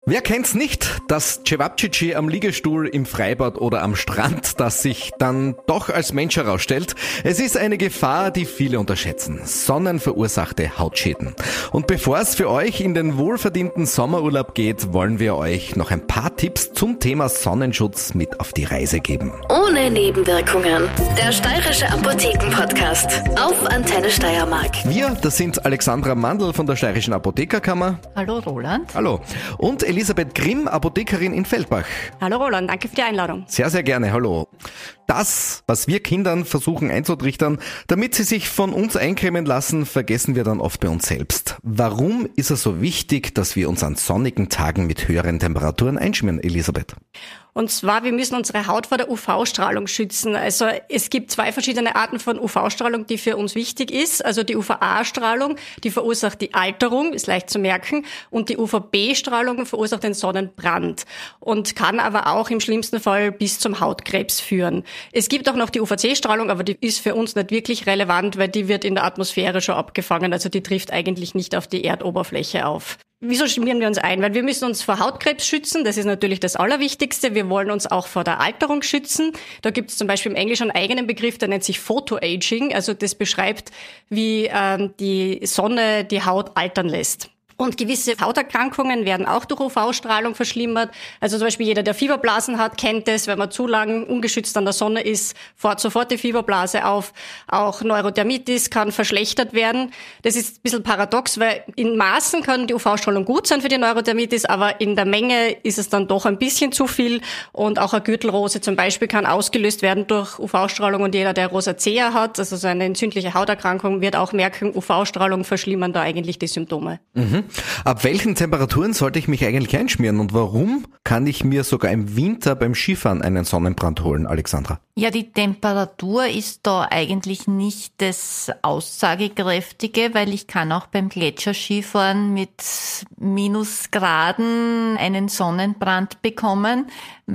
Wer kennt's nicht? Das Cevapcici am Liegestuhl im Freibad oder am Strand, das sich dann doch als Mensch herausstellt. Es ist eine Gefahr, die viele unterschätzen. Sonnenverursachte Hautschäden. Und bevor es für euch in den wohlverdienten Sommerurlaub geht, wollen wir euch noch ein paar Tipps zum Thema Sonnenschutz mit auf die Reise geben. Ohne Nebenwirkungen. Der Steirische Apotheken-Podcast auf Antenne Steiermark. Wir, das sind Alexandra Mandl von der Steirischen Apothekerkammer. Hallo Roland. Hallo. Und Elisabeth Grimm, Apothekerin in Feldbach. Hallo Roland, danke für die Einladung. Sehr, sehr gerne, hallo. Das, was wir Kindern versuchen einzutrichtern, damit sie sich von uns eincremen lassen, vergessen wir dann oft bei uns selbst. Warum ist es so wichtig, dass wir uns an sonnigen Tagen mit höheren Temperaturen einschmieren, Elisabeth? Und zwar, wir müssen unsere Haut vor der UV-Strahlung schützen. Also es gibt zwei verschiedene Arten von UV-Strahlung, die für uns wichtig ist. Also die UVA-Strahlung, die verursacht die Alterung, ist leicht zu merken. Und die UVB-Strahlung verursacht den Sonnenbrand und kann aber auch im schlimmsten Fall bis zum Hautkrebs führen. Es gibt auch noch die UVC-Strahlung, aber die ist für uns nicht wirklich relevant, weil die wird in der Atmosphäre schon abgefangen. Also die trifft eigentlich nicht auf die Erdoberfläche auf. Wieso schmieren wir uns ein? Weil wir müssen uns vor Hautkrebs schützen, das ist natürlich das Allerwichtigste. Wir wollen uns auch vor der Alterung schützen. Da gibt es zum Beispiel im Englischen einen eigenen Begriff, der nennt sich Photoaging. Also das beschreibt, wie die Sonne die Haut altern lässt. Und gewisse Hauterkrankungen werden auch durch UV-Strahlung verschlimmert. Also zum Beispiel jeder, der Fieberblasen hat, kennt es. Wenn man zu lang ungeschützt an der Sonne ist, fährt sofort die Fieberblase auf. Auch Neurodermitis kann verschlechtert werden. Das ist ein bisschen paradox, weil in Maßen kann die UV-Strahlung gut sein für die Neurodermitis, aber in der Menge ist es dann doch ein bisschen zu viel. Und auch eine Gürtelrose zum Beispiel kann ausgelöst werden durch UV-Strahlung. Und jeder, der Rosacea hat, also so eine entzündliche Hauterkrankung, wird auch merken, UV-Strahlung verschlimmern da eigentlich die Symptome. Mhm. Ab welchen Temperaturen sollte ich mich eigentlich einschmieren und warum kann ich mir sogar im Winter beim Skifahren einen Sonnenbrand holen, Alexandra? Ja, die Temperatur ist da eigentlich nicht das Aussagekräftige, weil ich kann auch beim Gletscherskifahren mit Minusgraden einen Sonnenbrand bekommen,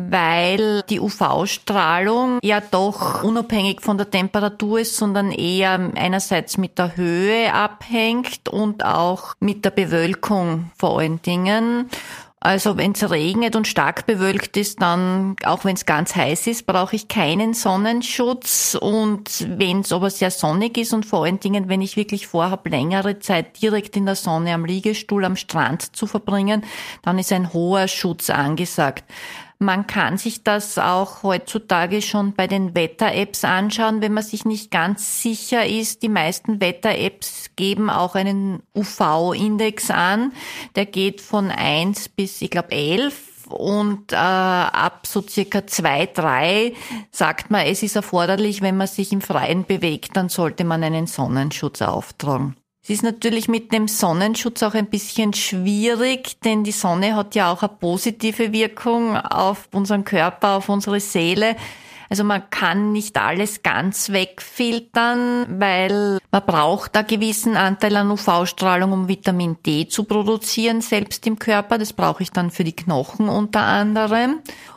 weil die UV-Strahlung ja doch unabhängig von der Temperatur ist, sondern eher einerseits mit der Höhe abhängt und auch mit der Bewölkung vor allen Dingen. Also wenn es regnet und stark bewölkt ist, dann, auch wenn es ganz heiß ist, brauche ich keinen Sonnenschutz. Und wenn es aber sehr sonnig ist und vor allen Dingen, wenn ich wirklich vorhabe, längere Zeit direkt in der Sonne am Liegestuhl am Strand zu verbringen, dann ist ein hoher Schutz angesagt. Man kann sich das auch heutzutage schon bei den Wetter-Apps anschauen, wenn man sich nicht ganz sicher ist. Die meisten Wetter-Apps geben auch einen UV-Index an. Der geht von 1 bis, ich glaube, 11. Und ab so circa 2, 3 sagt man, es ist erforderlich, wenn man sich im Freien bewegt, dann sollte man einen Sonnenschutz auftragen. Es ist natürlich mit dem Sonnenschutz auch ein bisschen schwierig, denn die Sonne hat ja auch eine positive Wirkung auf unseren Körper, auf unsere Seele. Also man kann nicht alles ganz wegfiltern, weil man braucht einen gewissen Anteil an UV-Strahlung, um Vitamin D zu produzieren, selbst im Körper. Das brauche ich dann für die Knochen unter anderem.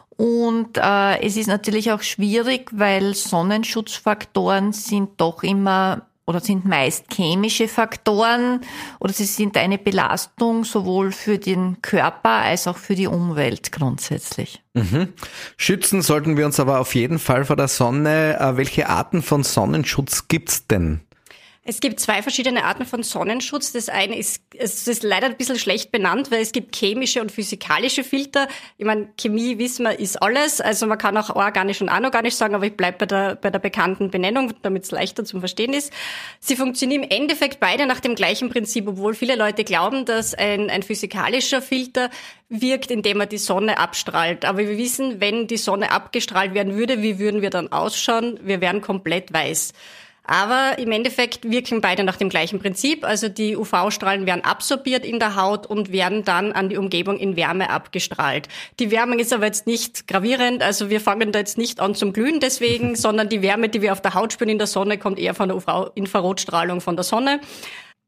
Und es ist natürlich auch schwierig, weil Sonnenschutzfaktoren sind doch immer oder sind meist chemische Faktoren oder sie sind eine Belastung sowohl für den Körper als auch für die Umwelt grundsätzlich. Mhm. Schützen sollten wir uns aber auf jeden Fall vor der Sonne. Welche Arten von Sonnenschutz gibt's denn? Es gibt zwei verschiedene Arten von Sonnenschutz. Das eine ist, es ist leider ein bisschen schlecht benannt, weil es gibt chemische und physikalische Filter. Ich meine, Chemie, wissen wir, ist alles. Also man kann auch organisch und anorganisch sagen, aber ich bleibe bei der bekannten Benennung, damit es leichter zum Verstehen ist. Sie funktionieren im Endeffekt beide nach dem gleichen Prinzip, obwohl viele Leute glauben, dass ein physikalischer Filter wirkt, indem er die Sonne abstrahlt. Aber wir wissen, wenn die Sonne abgestrahlt werden würde, wie würden wir dann ausschauen? Wir wären komplett weiß. Aber im Endeffekt wirken beide nach dem gleichen Prinzip. Also die UV-Strahlen werden absorbiert in der Haut und werden dann an die Umgebung in Wärme abgestrahlt. Die Wärme ist aber jetzt nicht gravierend. Also wir fangen da jetzt nicht an zum Glühen deswegen, sondern die Wärme, die wir auf der Haut spüren in der Sonne, kommt eher von der UV-Infrarotstrahlung von der Sonne.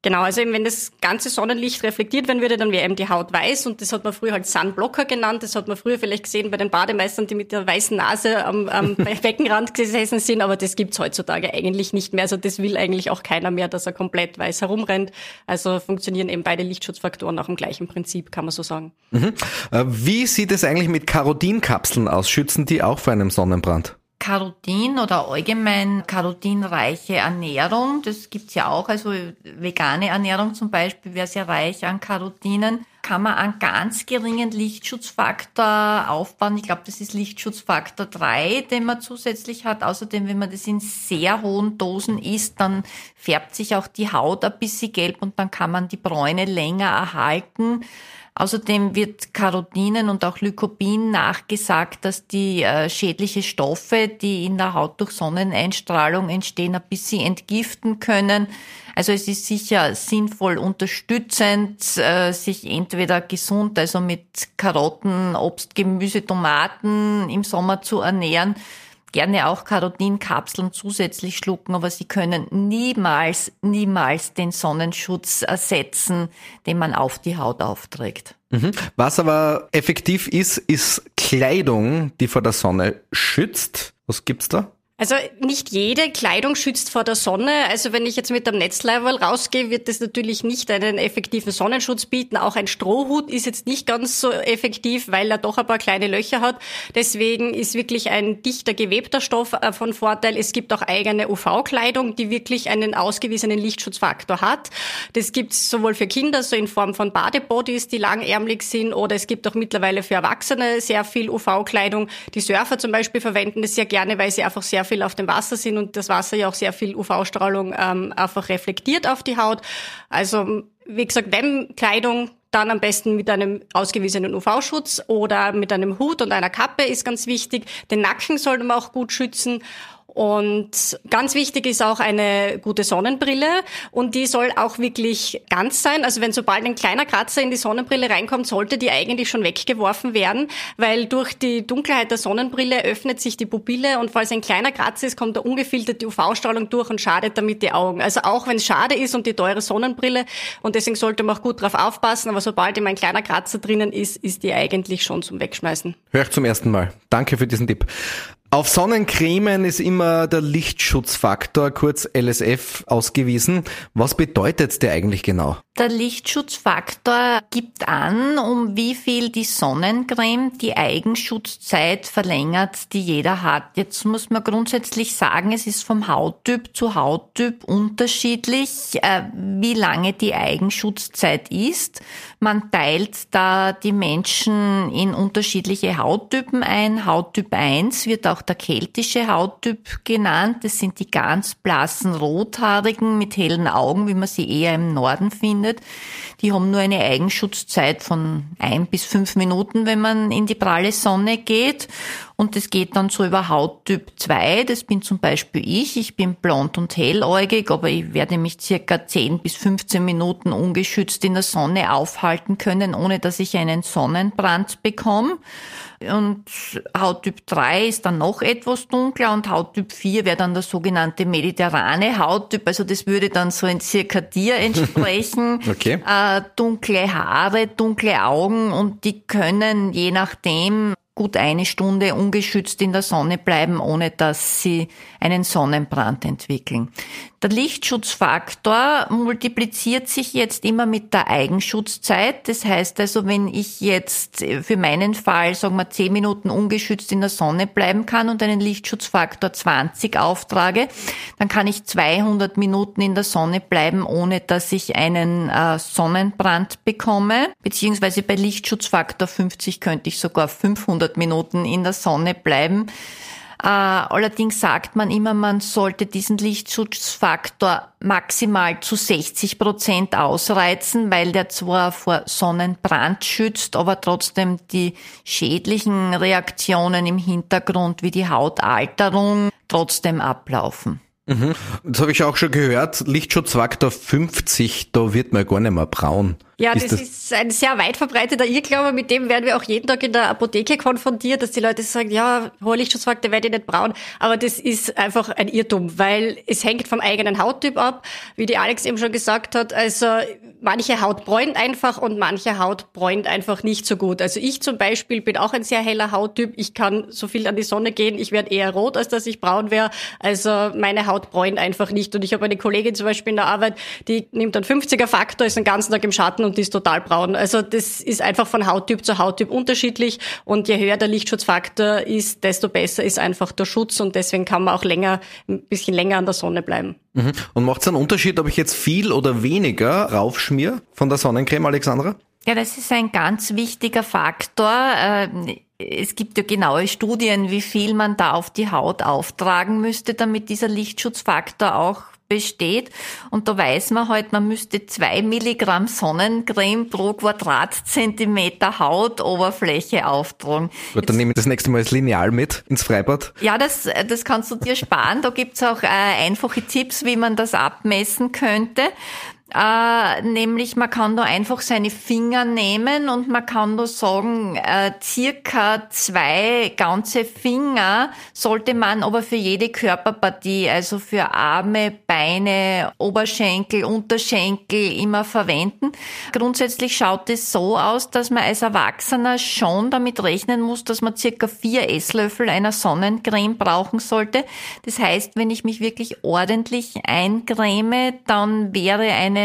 Genau, also eben wenn das ganze Sonnenlicht reflektiert werden würde, dann wäre eben die Haut weiß und das hat man früher halt Sunblocker genannt. Das hat man früher vielleicht gesehen bei den Bademeistern, die mit der weißen Nase am Beckenrand gesessen sind, aber das gibt's heutzutage eigentlich nicht mehr. Also das will eigentlich auch keiner mehr, dass er komplett weiß herumrennt. Also funktionieren eben beide Lichtschutzfaktoren auch im gleichen Prinzip, kann man so sagen. Mhm. Wie sieht es eigentlich mit Carotinkapseln aus? Schützen die auch vor einem Sonnenbrand? Carotin oder allgemein carotinreiche Ernährung, das gibt's ja auch, also vegane Ernährung zum Beispiel wäre sehr reich an Carotinen, kann man einen ganz geringen Lichtschutzfaktor aufbauen. Ich glaube, das ist Lichtschutzfaktor 3, den man zusätzlich hat. Außerdem, wenn man das in sehr hohen Dosen isst, dann färbt sich auch die Haut ein bisschen gelb und dann kann man die Bräune länger erhalten. Außerdem wird Carotinen und auch Lycopin nachgesagt, dass die schädliche Stoffe, die in der Haut durch Sonneneinstrahlung entstehen, ein bisschen entgiften können. Also es ist sicher sinnvoll unterstützend, sich entweder gesund, also mit Karotten, Obst, Gemüse, Tomaten im Sommer zu ernähren. Gerne auch Carotinkapseln zusätzlich schlucken, aber sie können niemals den Sonnenschutz ersetzen, den man auf die Haut aufträgt. Was aber effektiv ist Kleidung, die vor der Sonne schützt. Was gibt's da? Also nicht jede Kleidung schützt vor der Sonne. Also wenn ich jetzt mit einem Netzleiberl rausgehe, wird das natürlich nicht einen effektiven Sonnenschutz bieten. Auch ein Strohhut ist jetzt nicht ganz so effektiv, weil er doch ein paar kleine Löcher hat. Deswegen ist wirklich ein dichter, gewebter Stoff von Vorteil. Es gibt auch eigene UV-Kleidung, die wirklich einen ausgewiesenen Lichtschutzfaktor hat. Das gibt's sowohl für Kinder, so in Form von Badebodies, die langärmlich sind, oder es gibt auch mittlerweile für Erwachsene sehr viel UV-Kleidung. Die Surfer zum Beispiel verwenden das sehr gerne, weil sie einfach sehr viel auf dem Wasser sind und das Wasser ja auch sehr viel UV-Strahlung einfach reflektiert auf die Haut. Also wie gesagt, wenn Kleidung, dann am besten mit einem ausgewiesenen UV-Schutz oder mit einem Hut und einer Kappe ist ganz wichtig. Den Nacken sollte man auch gut schützen. Und ganz wichtig ist auch eine gute Sonnenbrille und die soll auch wirklich ganz sein. Also wenn sobald ein kleiner Kratzer in die Sonnenbrille reinkommt, sollte die eigentlich schon weggeworfen werden, weil durch die Dunkelheit der Sonnenbrille öffnet sich die Pupille und falls ein kleiner Kratzer ist, kommt da ungefilterte UV-Strahlung durch und schadet damit die Augen. Also auch wenn es schade ist und die teure Sonnenbrille und deswegen sollte man auch gut drauf aufpassen, aber sobald immer ein kleiner Kratzer drinnen ist, ist die eigentlich schon zum Wegschmeißen. Hör ich zum ersten Mal. Danke für diesen Tipp. Auf Sonnencremen ist immer der Lichtschutzfaktor, kurz LSF, ausgewiesen. Was bedeutet der eigentlich genau? Der Lichtschutzfaktor gibt an, um wie viel die Sonnencreme die Eigenschutzzeit verlängert, die jeder hat. Jetzt muss man grundsätzlich sagen, es ist vom Hauttyp zu Hauttyp unterschiedlich, wie lange die Eigenschutzzeit ist. Man teilt da die Menschen in unterschiedliche Hauttypen ein. Hauttyp 1 wird auch der keltische Hauttyp genannt. Das sind die ganz blassen Rothaarigen mit hellen Augen, wie man sie eher im Norden findet. Die haben nur eine Eigenschutzzeit von 1 bis 5 Minuten, wenn man in die pralle Sonne geht. Und das geht dann so über Hauttyp 2. Das bin zum Beispiel ich. Ich bin blond und helläugig, aber ich werde mich circa 10 bis 15 Minuten ungeschützt in der Sonne aufhalten können, ohne dass ich einen Sonnenbrand bekomme. Und Hauttyp 3 ist dann noch etwas dunkler und Hauttyp 4 wäre dann der sogenannte mediterrane Hauttyp. Also das würde dann so in circa dir entsprechen. Okay. Dunkle Haare, dunkle Augen und die können je nachdem gut 1 Stunde ungeschützt in der Sonne bleiben, ohne dass sie einen Sonnenbrand entwickeln. Der Lichtschutzfaktor multipliziert sich jetzt immer mit der Eigenschutzzeit. Das heißt also, wenn ich jetzt für meinen Fall, sagen wir, 10 Minuten ungeschützt in der Sonne bleiben kann und einen Lichtschutzfaktor 20 auftrage, dann kann ich 200 Minuten in der Sonne bleiben, ohne dass ich einen Sonnenbrand bekomme. Beziehungsweise bei Lichtschutzfaktor 50 könnte ich sogar 500 Minuten in der Sonne bleiben. Allerdings sagt man immer, man sollte diesen Lichtschutzfaktor maximal zu 60% ausreizen, weil der zwar vor Sonnenbrand schützt, aber trotzdem die schädlichen Reaktionen im Hintergrund wie die Hautalterung trotzdem ablaufen. Das habe ich auch schon gehört, Lichtschutzfaktor 50, da wird man gar nicht mehr braun. Ja, das ist ein sehr weit verbreiteter Irrglaube, mit dem werden wir auch jeden Tag in der Apotheke konfrontiert, dass die Leute sagen, ja, hoher Lichtschutzfaktor werde ich nicht braun. Aber das ist einfach ein Irrtum, weil es hängt vom eigenen Hauttyp ab, wie die Alex eben schon gesagt hat. Also manche Haut bräunt einfach und manche Haut bräunt einfach nicht so gut. Also ich zum Beispiel bin auch ein sehr heller Hauttyp. Ich kann so viel an die Sonne gehen, ich werde eher rot, als dass ich braun wäre. Also meine Haut bräunt einfach nicht. Und ich habe eine Kollegin zum Beispiel in der Arbeit, die nimmt einen 50er-Faktor, ist den ganzen Tag im Schatten und die ist total braun. Also das ist einfach von Hauttyp zu Hauttyp unterschiedlich. Und je höher der Lichtschutzfaktor ist, desto besser ist einfach der Schutz. Und deswegen kann man auch ein bisschen länger an der Sonne bleiben. Und macht es einen Unterschied, ob ich jetzt viel oder weniger raufschmier von der Sonnencreme, Alexandra? Ja, das ist ein ganz wichtiger Faktor. Es gibt ja genaue Studien, wie viel man da auf die Haut auftragen müsste, damit dieser Lichtschutzfaktor auch besteht. Und da weiß man halt, man müsste 2 Milligramm Sonnencreme pro Quadratzentimeter Hautoberfläche auftragen. Gut, dann nehme ich das nächste Mal das Lineal mit ins Freibad. Ja, das kannst du dir sparen. Da gibt's auch einfache Tipps, wie man das abmessen könnte. Nämlich man kann da einfach seine Finger nehmen und man kann da sagen, circa 2 ganze Finger sollte man aber für jede Körperpartie, also für Arme, Beine, Oberschenkel, Unterschenkel immer verwenden. Grundsätzlich schaut es so aus, dass man als Erwachsener schon damit rechnen muss, dass man circa 4 Esslöffel einer Sonnencreme brauchen sollte. Das heißt, wenn ich mich wirklich ordentlich eincreme, dann wäre eine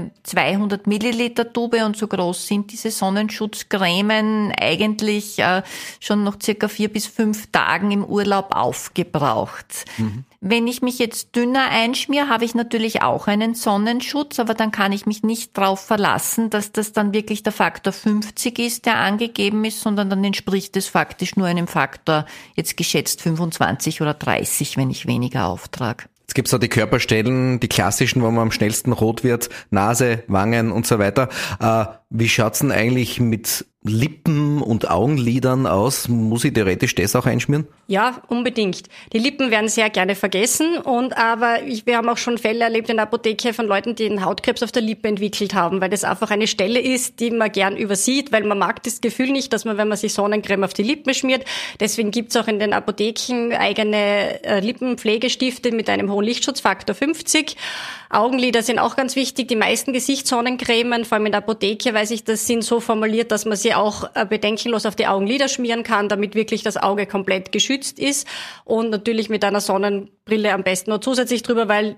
200 Milliliter Tube und so groß sind diese Sonnenschutzcremen eigentlich schon nach circa 4 bis 5 Tagen im Urlaub aufgebraucht. Wenn ich mich jetzt dünner einschmiere, habe ich natürlich auch einen Sonnenschutz, aber dann kann ich mich nicht darauf verlassen, dass das dann wirklich der Faktor 50 ist, der angegeben ist, sondern dann entspricht es faktisch nur einem Faktor, jetzt geschätzt 25 oder 30, wenn ich weniger auftrage. Jetzt gibt's da die Körperstellen, die klassischen, wo man am schnellsten rot wird, Nase, Wangen und so weiter. Wie schaut's denn eigentlich mit Lippen und Augenlidern aus? Muss ich theoretisch das auch einschmieren? Ja, unbedingt. Die Lippen werden sehr gerne vergessen aber wir haben auch schon Fälle erlebt in der Apotheke von Leuten, die einen Hautkrebs auf der Lippe entwickelt haben, weil das einfach eine Stelle ist, die man gern übersieht, weil man mag das Gefühl nicht, dass man, wenn man sich Sonnencreme auf die Lippen schmiert. Deswegen gibt's auch in den Apotheken eigene Lippenpflegestifte mit einem hohen Lichtschutzfaktor 50. Augenlider sind auch ganz wichtig. Die meisten Gesichtssonnencremen, vor allem in der Apotheke, weiß ich, das sind so formuliert, dass man sie auch bedenkenlos auf die Augenlider schmieren kann, damit wirklich das Auge komplett geschützt ist. Und natürlich mit einer Sonnenbrille am besten noch zusätzlich drüber, weil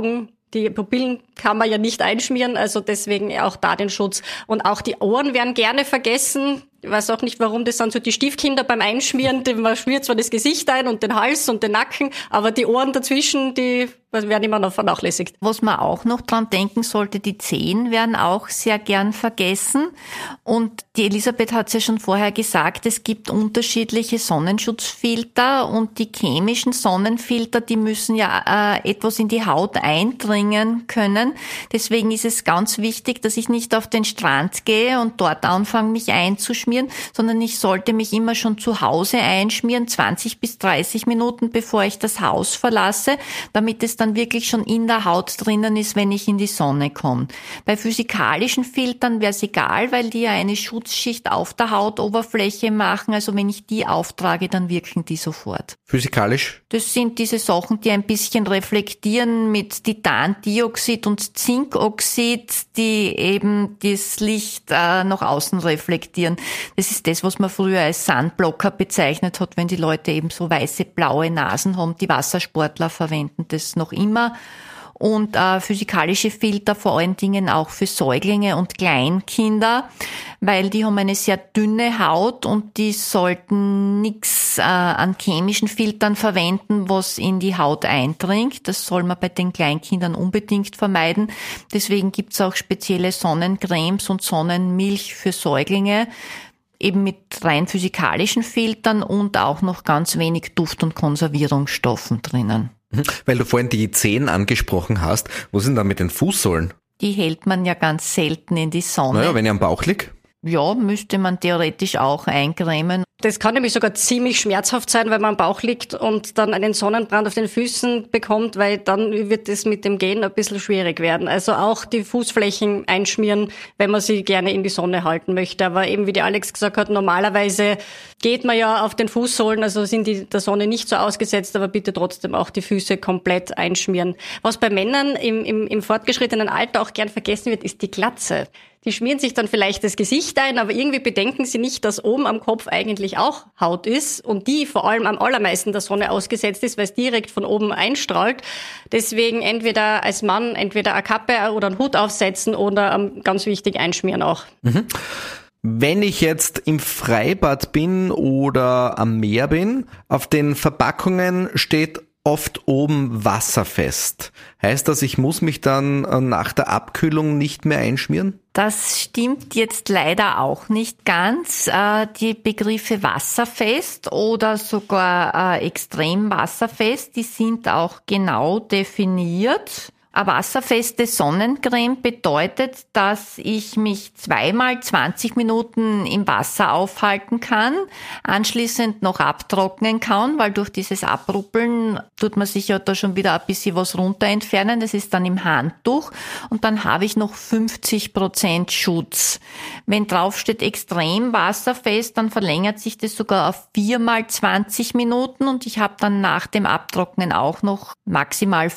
die Pupillen kann man ja nicht einschmieren, also deswegen auch da den Schutz. Und auch die Ohren werden gerne vergessen. Ich weiß auch nicht, warum das sind so die Stiefkinder beim Einschmieren. Man schmiert zwar das Gesicht ein und den Hals und den Nacken, aber die Ohren dazwischen, die werden immer noch vernachlässigt. Was man auch noch dran denken sollte, die Zehen werden auch sehr gern vergessen. Und die Elisabeth hat es ja schon vorher gesagt, es gibt unterschiedliche Sonnenschutzfilter und die chemischen Sonnenfilter, die müssen ja etwas in die Haut eindringen können. Deswegen ist es ganz wichtig, dass ich nicht auf den Strand gehe und dort anfange, mich einzuschmieren, sondern ich sollte mich immer schon zu Hause einschmieren, 20 bis 30 Minuten, bevor ich das Haus verlasse, damit es dann wirklich schon in der Haut drinnen ist, wenn ich in die Sonne komme. Bei physikalischen Filtern wäre es egal, weil die ja eine Schutzschicht auf der Hautoberfläche machen. Also wenn ich die auftrage, dann wirken die sofort. Physikalisch? Das sind diese Sachen, die ein bisschen reflektieren mit Titandioxid und Zinkoxid, die eben das Licht nach außen reflektieren. Das ist das, was man früher als Sunblocker bezeichnet hat, wenn die Leute eben so weiße, blaue Nasen haben. Die Wassersportler verwenden das noch immer. Und physikalische Filter vor allen Dingen auch für Säuglinge und Kleinkinder, weil die haben eine sehr dünne Haut und die sollten nichts an chemischen Filtern verwenden, was in die Haut eindringt. Das soll man bei den Kleinkindern unbedingt vermeiden. Deswegen gibt's auch spezielle Sonnencremes und Sonnenmilch für Säuglinge, eben mit rein physikalischen Filtern und auch noch ganz wenig Duft- und Konservierungsstoffen drinnen. Weil du vorhin die Zehen angesprochen hast, wo sind da mit den Fußsohlen? Die hält man ja ganz selten in die Sonne. Naja, wenn ich am Bauch lieg. Ja, müsste man theoretisch auch eincremen. Das kann nämlich sogar ziemlich schmerzhaft sein, wenn man am Bauch liegt und dann einen Sonnenbrand auf den Füßen bekommt, weil dann wird es mit dem Gehen ein bisschen schwierig werden. Also auch die Fußflächen einschmieren, wenn man sie gerne in die Sonne halten möchte. Aber eben wie die Alex gesagt hat, normalerweise geht man ja auf den Fußsohlen, also sind die der Sonne nicht so ausgesetzt, aber bitte trotzdem auch die Füße komplett einschmieren. Was bei Männern im fortgeschrittenen Alter auch gern vergessen wird, ist die Glatze. Die schmieren sich dann vielleicht das Gesicht ein, aber irgendwie bedenken sie nicht, dass oben am Kopf eigentlich auch Haut ist und die vor allem am allermeisten der Sonne ausgesetzt ist, weil es direkt von oben einstrahlt. Deswegen entweder als Mann entweder eine Kappe oder einen Hut aufsetzen oder ganz wichtig einschmieren auch. Mhm. Wenn ich jetzt im Freibad bin oder am Meer bin, auf den Verpackungen steht oft oben wasserfest. Heißt das, ich muss mich dann nach der Abkühlung nicht mehr einschmieren? Das stimmt jetzt leider auch nicht ganz. Die Begriffe wasserfest oder sogar extrem wasserfest, die sind auch genau definiert. Eine wasserfeste Sonnencreme bedeutet, dass ich mich 2-mal 20 Minuten im Wasser aufhalten kann, anschließend noch abtrocknen kann, weil durch dieses Abruppeln tut man sich ja da schon wieder ein bisschen was runter entfernen. Das ist dann im Handtuch und dann habe ich noch 50% Schutz. Wenn drauf steht extrem wasserfest, dann verlängert sich das sogar auf 4-mal 20 Minuten und ich habe dann nach dem Abtrocknen auch noch maximal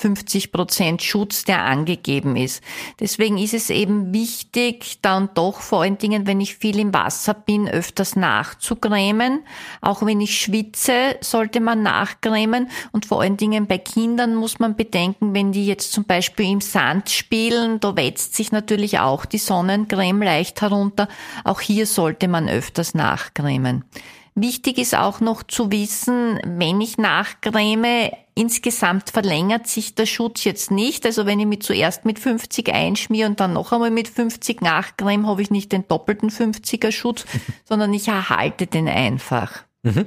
50% Schutz, der angegeben ist. Deswegen ist es eben wichtig, dann doch vor allen Dingen, wenn ich viel im Wasser bin, öfters nachzucremen. Auch wenn ich schwitze, sollte man nachcremen. Und vor allen Dingen bei Kindern muss man bedenken, wenn die jetzt zum Beispiel im Sand spielen, da wetzt sich natürlich auch die Sonnencreme leicht herunter. Auch hier sollte man öfters nachcremen. Wichtig ist auch noch zu wissen, wenn ich nachcreme, insgesamt verlängert sich der Schutz jetzt nicht. Also wenn ich mich zuerst mit 50 einschmiere und dann noch einmal mit 50 nachcreme, habe ich nicht den doppelten 50er Schutz, sondern ich erhalte den einfach. Mhm.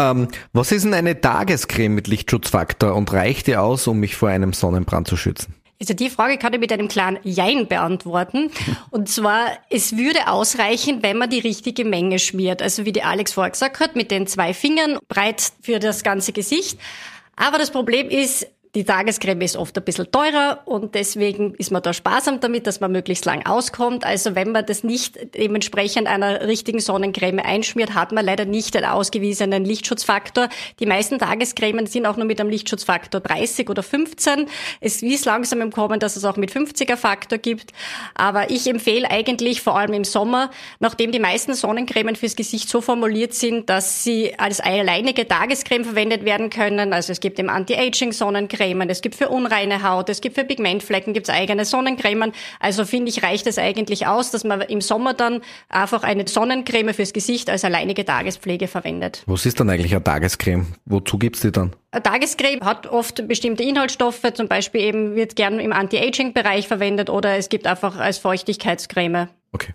Was ist denn eine Tagescreme mit Lichtschutzfaktor und reicht die aus, um mich vor einem Sonnenbrand zu schützen? Also die Frage kann ich mit einem klaren Jein beantworten. Und zwar, es würde ausreichen, wenn man die richtige Menge schmiert. Also wie die Alex vorher gesagt hat, mit den 2 Fingern breit für das ganze Gesicht. Aber das Problem ist, die Tagescreme ist oft ein bisschen teurer und deswegen ist man da sparsam damit, dass man möglichst lang auskommt. Also wenn man das nicht dementsprechend einer richtigen Sonnencreme einschmiert, hat man leider nicht den ausgewiesenen Lichtschutzfaktor. Die meisten Tagescremen sind auch nur mit einem Lichtschutzfaktor 30 oder 15. Es ist langsam im Kommen, dass es auch mit 50er Faktor gibt. Aber ich empfehle eigentlich vor allem im Sommer, nachdem die meisten Sonnencremen fürs Gesicht so formuliert sind, dass sie als alleinige Tagescreme verwendet werden können. Also es gibt eben Anti-Aging-Sonnencreme, es gibt für unreine Haut, es gibt für Pigmentflecken, gibt es eigene Sonnencremen. Also finde ich, reicht es eigentlich aus, dass man im Sommer dann einfach eine Sonnencreme fürs Gesicht als alleinige Tagespflege verwendet. Was ist dann eigentlich eine Tagescreme? Wozu gibt's die dann? Eine Tagescreme hat oft bestimmte Inhaltsstoffe, zum Beispiel eben wird gern im Anti-Aging-Bereich verwendet oder es gibt einfach als Feuchtigkeitscreme. Okay.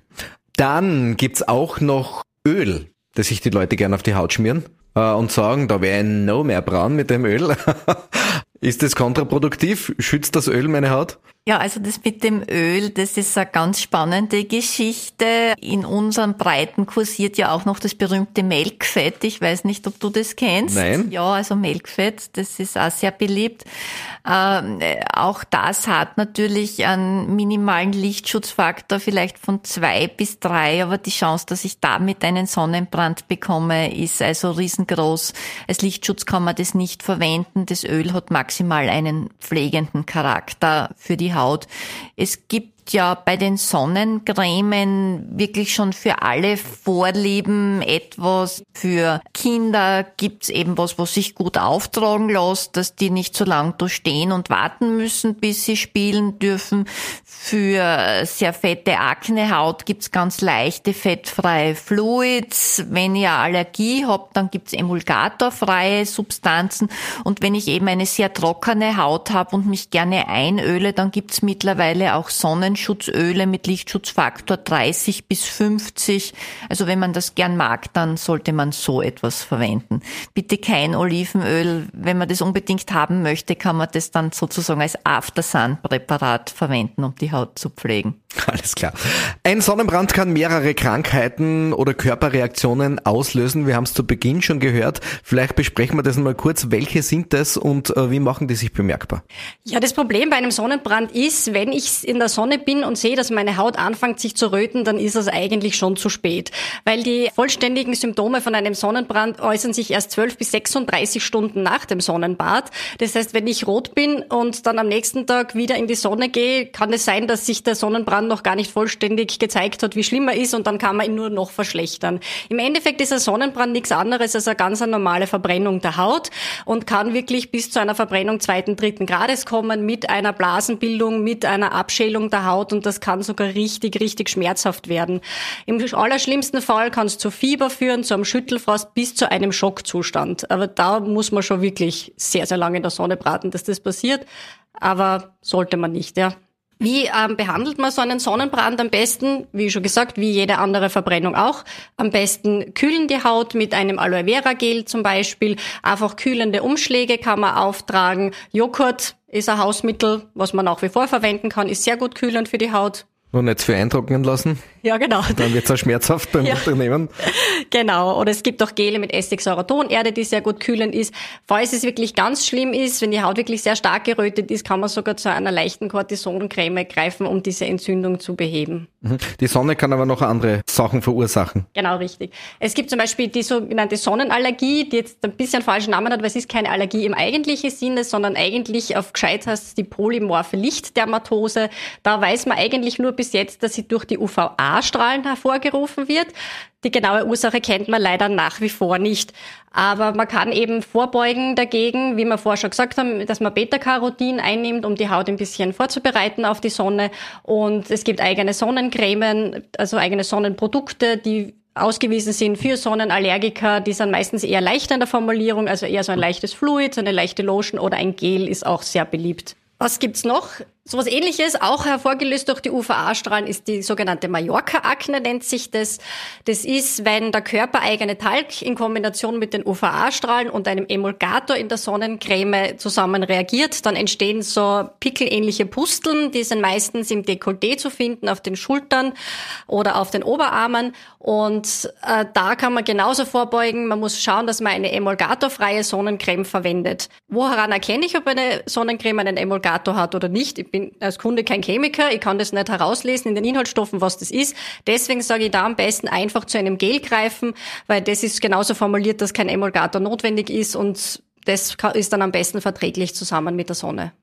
Dann gibt's auch noch Öl, das sich die Leute gerne auf die Haut schmieren und sagen, da wäre ein noch mehr braun mit dem Öl. Ist das kontraproduktiv? Schützt das Öl meine Haut? Ja, also das mit dem Öl, das ist eine ganz spannende Geschichte. In unseren Breiten kursiert ja auch noch das berühmte Melkfett. Ich weiß nicht, ob du das kennst. Nein. Ja, also Melkfett, das ist auch sehr beliebt. Auch das hat natürlich einen minimalen Lichtschutzfaktor, vielleicht von 2 bis 3, aber die Chance, dass ich damit einen Sonnenbrand bekomme, ist also riesengroß. Als Lichtschutz kann man das nicht verwenden. Das Öl hat maximal einen pflegenden Charakter für die Haut. Es gibt ja bei den Sonnencremen wirklich schon für alle Vorlieben etwas. Für Kinder gibt's eben was sich gut auftragen lässt, dass die nicht so lange da stehen und warten müssen, bis sie spielen dürfen. Für sehr fette Aknehaut gibt's ganz leichte, fettfreie Fluids. Wenn ihr Allergie habt, dann gibt's emulgatorfreie Substanzen. Und wenn ich eben eine sehr trockene Haut habe und mich gerne einöle, dann gibt's mittlerweile auch Sonnenschutzöle mit Lichtschutzfaktor 30 bis 50. Also wenn man das gern mag, dann sollte man so etwas verwenden. Bitte kein Olivenöl. Wenn man das unbedingt haben möchte, kann man das dann sozusagen als Aftersun-Präparat verwenden, um die Haut zu pflegen. Alles klar. Ein Sonnenbrand kann mehrere Krankheiten oder Körperreaktionen auslösen. Wir haben es zu Beginn schon gehört. Vielleicht besprechen wir das mal kurz. Welche sind das und wie machen die sich bemerkbar? Ja, das Problem bei einem Sonnenbrand ist, wenn ich in der Sonne bin und sehe, dass meine Haut anfängt sich zu röten, dann ist es eigentlich schon zu spät. Weil die vollständigen Symptome von einem Sonnenbrand äußern sich erst 12 bis 36 Stunden nach dem Sonnenbad. Das heißt, wenn ich rot bin und dann am nächsten Tag wieder in die Sonne gehe, kann es sein, dass sich der Sonnenbrand noch gar nicht vollständig gezeigt hat, wie schlimm er ist, und dann kann man ihn nur noch verschlechtern. Im Endeffekt ist ein Sonnenbrand nichts anderes als eine ganz normale Verbrennung der Haut und kann wirklich bis zu einer Verbrennung 2., 3. Grades kommen, mit einer Blasenbildung, mit einer Abschälung der Haut, und das kann sogar richtig, richtig schmerzhaft werden. Im allerschlimmsten Fall kann es zu Fieber führen, zu einem Schüttelfrost, bis zu einem Schockzustand. Aber da muss man schon wirklich sehr, sehr lange in der Sonne braten, dass das passiert. Aber sollte man nicht, ja. Wie behandelt man so einen Sonnenbrand am besten? Wie schon gesagt, wie jede andere Verbrennung auch. Am besten kühlen die Haut mit einem Aloe Vera Gel zum Beispiel. Einfach kühlende Umschläge kann man auftragen. Joghurt ist ein Hausmittel, was man nach wie vor verwenden kann, ist sehr gut kühlend für die Haut. Und nicht für eintrocknen lassen. Ja, genau. Dann wird es auch schmerzhaft beim Unternehmen. Genau. Oder es gibt auch Gele mit Essigsäuretonerde, die sehr gut kühlend ist. Falls es wirklich ganz schlimm ist, wenn die Haut wirklich sehr stark gerötet ist, kann man sogar zu einer leichten Cortisoncreme greifen, um diese Entzündung zu beheben. Die Sonne kann aber noch andere Sachen verursachen. Genau, richtig. Es gibt zum Beispiel die sogenannte Sonnenallergie, die jetzt ein bisschen falschen Namen hat, weil es ist keine Allergie im eigentlichen Sinne, sondern eigentlich auf gescheit heißt es die polymorphe Lichtdermatose. Da weiß man eigentlich nur bis jetzt, dass sie durch die UVA-Strahlen hervorgerufen wird. Die genaue Ursache kennt man leider nach wie vor nicht. Aber man kann eben vorbeugen dagegen, wie wir vorher schon gesagt haben, dass man Beta-Carotin einnimmt, um die Haut ein bisschen vorzubereiten auf die Sonne. Und es gibt eigene Sonnencremen, also eigene Sonnenprodukte, die ausgewiesen sind für Sonnenallergiker. Die sind meistens eher leichter in der Formulierung, also eher so ein leichtes Fluid, so eine leichte Lotion oder ein Gel ist auch sehr beliebt. Was gibt's noch? So was Ähnliches, auch hervorgelöst durch die UVA-Strahlen, ist die sogenannte Mallorca-Akne, nennt sich das. Das ist, wenn der körpereigene Talg in Kombination mit den UVA-Strahlen und einem Emulgator in der Sonnencreme zusammen reagiert, dann entstehen so pickelähnliche Pusteln, die sind meistens im Dekolleté zu finden, auf den Schultern oder auf den Oberarmen. Und da kann man genauso vorbeugen. Man muss schauen, dass man eine emulgatorfreie Sonnencreme verwendet. Woran erkenne ich, ob eine Sonnencreme einen Emulgator hat oder nicht? Ich bin als Kunde kein Chemiker, ich kann das nicht herauslesen in den Inhaltsstoffen, was das ist. Deswegen sage ich da am besten einfach zu einem Gel greifen, weil das ist genauso formuliert, dass kein Emulgator notwendig ist, und das ist dann am besten verträglich zusammen mit der Sonne.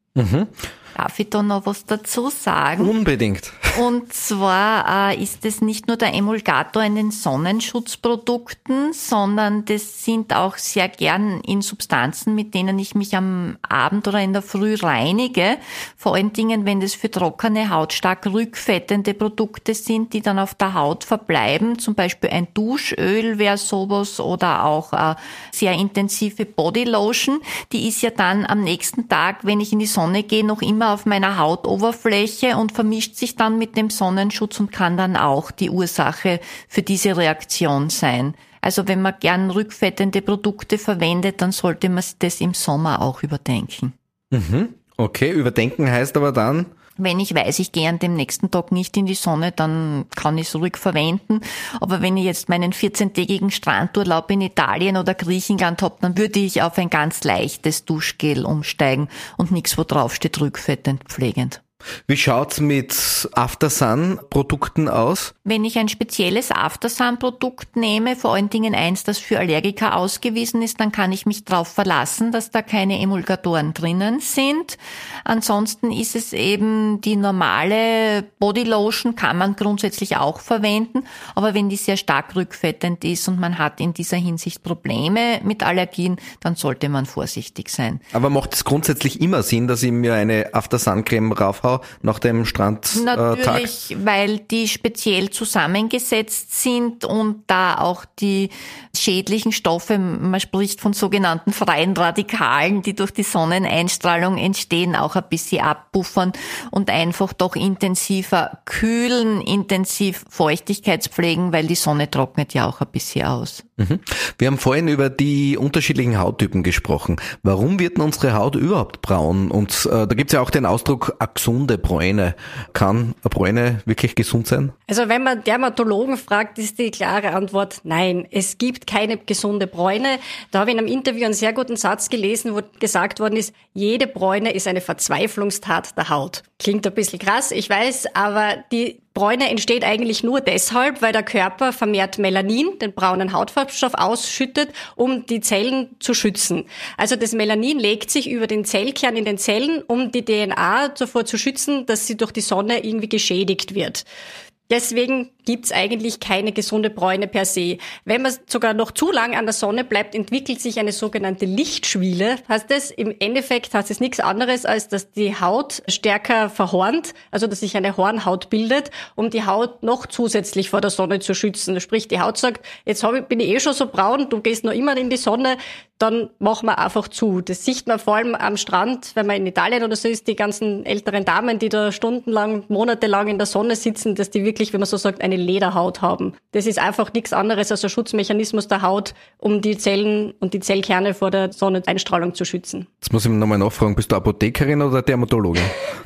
Darf ich da noch was dazu sagen? Unbedingt. Und zwar ist es nicht nur der Emulgator in den Sonnenschutzprodukten, sondern das sind auch sehr gern in Substanzen, mit denen ich mich am Abend oder in der Früh reinige. Vor allen Dingen, wenn das für trockene Haut stark rückfettende Produkte sind, die dann auf der Haut verbleiben. Zum Beispiel ein Duschöl wäre sowas, oder auch sehr intensive Bodylotion. Die ist ja dann am nächsten Tag, wenn ich in die Sonne gehe, noch immer auf meiner Hautoberfläche und vermischt sich dann mit dem Sonnenschutz und kann dann auch die Ursache für diese Reaktion sein. Also wenn man gern rückfettende Produkte verwendet, dann sollte man das im Sommer auch überdenken. Okay, überdenken heißt aber dann? Wenn ich weiß, ich gehe an dem nächsten Tag nicht in die Sonne, dann kann ich es rückverwenden. Aber wenn ich jetzt meinen 14-tägigen Strandurlaub in Italien oder Griechenland habe, dann würde ich auf ein ganz leichtes Duschgel umsteigen und nichts, wo drauf steht, rückfettend, pflegend. Wie schaut's mit Aftersun-Produkten aus? Wenn ich ein spezielles Aftersun-Produkt nehme, vor allen Dingen eins, das für Allergiker ausgewiesen ist, dann kann ich mich darauf verlassen, dass da keine Emulgatoren drinnen sind. Ansonsten ist es eben die normale Bodylotion, kann man grundsätzlich auch verwenden, aber wenn die sehr stark rückfettend ist und man hat in dieser Hinsicht Probleme mit Allergien, dann sollte man vorsichtig sein. Aber macht es grundsätzlich immer Sinn, dass ich mir eine Aftersun-Creme raufhaue nach dem Strandtag? Natürlich, weil die speziell zusammengesetzt sind und da auch die schädlichen Stoffe, man spricht von sogenannten freien Radikalen, die durch die Sonneneinstrahlung entstehen, auch ein bisschen abpuffern und einfach doch intensiver kühlen, intensiv Feuchtigkeitspflegen, weil die Sonne trocknet ja auch ein bisschen aus. Wir haben vorhin über die unterschiedlichen Hauttypen gesprochen. Warum wird denn unsere Haut überhaupt braun? Und da gibt's ja auch den Ausdruck, eine gesunde Bräune. Kann eine Bräune wirklich gesund sein? Also wenn man Dermatologen fragt, ist die klare Antwort nein. Es gibt keine gesunde Bräune. Da habe ich in einem Interview einen sehr guten Satz gelesen, wo gesagt worden ist, jede Bräune ist eine Verzweiflungstat der Haut. Klingt ein bisschen krass, ich weiß, aber die Bräune entsteht eigentlich nur deshalb, weil der Körper vermehrt Melanin, den braunen Hautfarbstoff, ausschüttet, um die Zellen zu schützen. Also das Melanin legt sich über den Zellkern in den Zellen, um die DNA davor zu schützen, dass sie durch die Sonne irgendwie geschädigt wird. Deswegen gibt's eigentlich keine gesunde Bräune per se. Wenn man sogar noch zu lang an der Sonne bleibt, entwickelt sich eine sogenannte Lichtschwiele. Heißt das, im Endeffekt heißt es nichts anderes, als dass die Haut stärker verhornt, also dass sich eine Hornhaut bildet, um die Haut noch zusätzlich vor der Sonne zu schützen. Sprich, die Haut sagt, jetzt bin ich schon so braun, du gehst noch immer in die Sonne, dann machen wir einfach zu. Das sieht man vor allem am Strand, wenn man in Italien oder so ist, die ganzen älteren Damen, die da stundenlang, monatelang in der Sonne sitzen, dass die wirklich, wenn man so sagt, eine Lederhaut haben. Das ist einfach nichts anderes als ein Schutzmechanismus der Haut, um die Zellen und die Zellkerne vor der Sonneneinstrahlung zu schützen. Jetzt muss ich nochmal nachfragen, bist du Apothekerin oder Dermatologin?